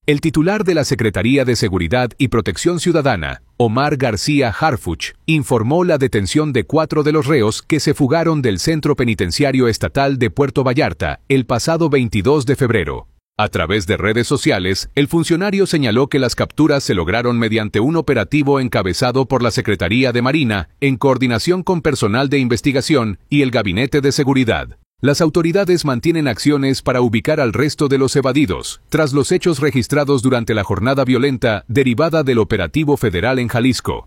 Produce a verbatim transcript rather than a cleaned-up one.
El titular de la Secretaría de Seguridad y Protección Ciudadana, Omar García Harfuch, informó la detención de cuatro de los reos que se fugaron del Centro Penitenciario Estatal de Puerto Vallarta el pasado veintidós de febrero. A través de redes sociales, el funcionario señaló que las capturas se lograron mediante un operativo encabezado por la Secretaría de Marina, en coordinación con personal de investigación y el Gabinete de Seguridad. Las autoridades mantienen acciones para ubicar al resto de los evadidos, tras los hechos registrados durante la jornada violenta derivada del operativo federal en Jalisco.